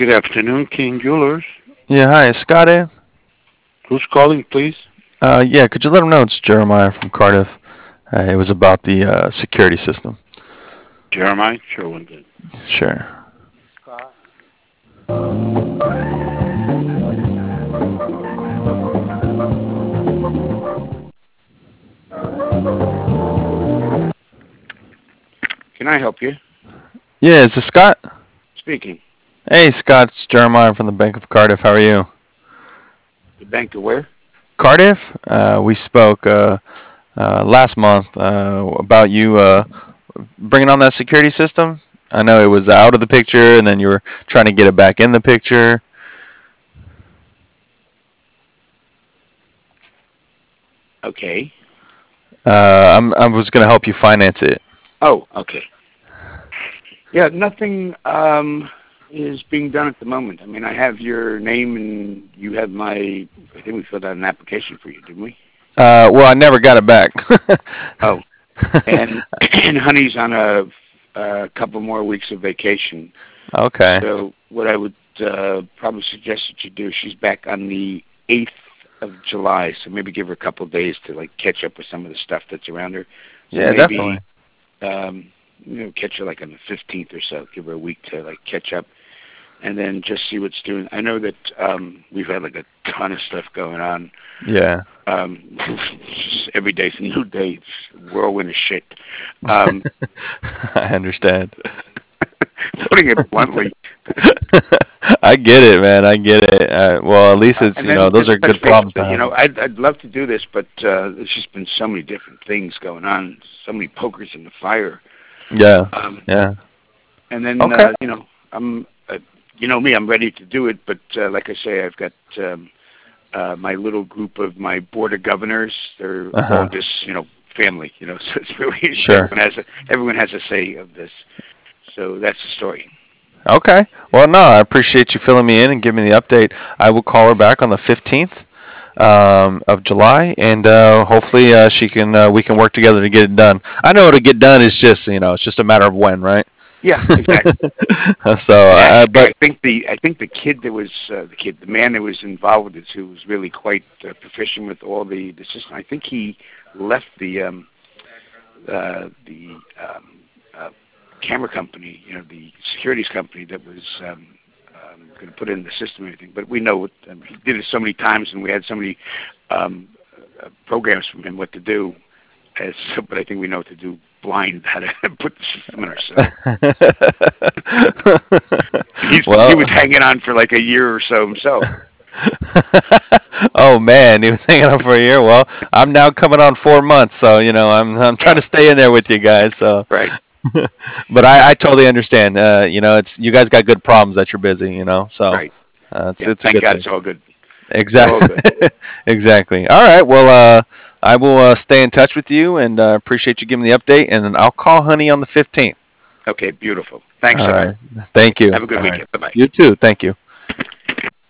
Good afternoon, King Jewelers. Yeah, hi, is Scott in? Who's calling, please? Yeah, could you let him know it's Jeremiah from Cardiff? It was about the security system. Jeremiah Sherwin. Sure. Can I help you? Yeah, is this Scott? Speaking. Hey, Scott, it's Jeremiah from the Bank of Cardiff. How are you? The bank of where? Cardiff? We spoke last month about you bringing on that security system. I know it was out of the picture, and then you were trying to get it back in the picture. Okay. I was going to help you finance it. Oh, okay. Yeah, nothing is being done at the moment. I mean, I have your name and you have my. I think we filled out an application for you, didn't we? Well, I never got it back. Oh, and and Honey's on a couple more weeks of vacation. Okay. So what I would probably suggest that you do, she's back on the 8th of July, so maybe give her a couple of days to like catch up with some of the stuff that's around her. So Yeah, definitely. maybe catch her like on the 15th or so. Give her a week to like catch up, and then just see what's doing. I know that we've had like a ton of stuff going on. Yeah. Just every day's a new day. It's a whirlwind of shit. Um, I understand. Putting it bluntly. I get it, man. I get it. Well, at least it's And then those just are good touch base. problems to have. I'd love to do this, but there's just been so many different things going on, so many pokers in the fire. Yeah. Um, Yeah. and then Okay. I'm you know me, I'm ready to do it, but like I say, I've got my little group of my board of governors. They're Uh all huh. just family. So it's really Sure. everyone has a say of this. So that's the story. Okay. Well, no, I appreciate you filling me in and giving me the update. I will call her back on the 15th of July, and hopefully she can we can work together to get it done. I know to get done is just it's just a matter of when, right? Yeah, exactly. So, And actually, but I think the kid that was the man that was involved with this, who was really quite proficient with all the system. I think he left the camera company, the securities company that was going to put in the system and everything. But we know he did it so many times, and we had so many programs from him what to do. But I think we know what to do blind, how to put the system in ourselves. He well, was hanging on for like a year or so himself. oh man, he was hanging on for a year. Well, I'm now coming on 4 months, so I'm trying to stay in there with you guys. So, Right. but I totally understand. It's you guys got good problems that you're busy. So Right. it's Yeah. it's a Thank good God thing. it's all good. It's all good. Exactly. Exactly. All right. Well, I will stay in touch with you, and appreciate you giving the update. And then I'll call Honey on the 15th. Okay. Beautiful. Thanks, All sir. right. Thank you. Have a good All right. weekend. Bye bye. You too. Thank you.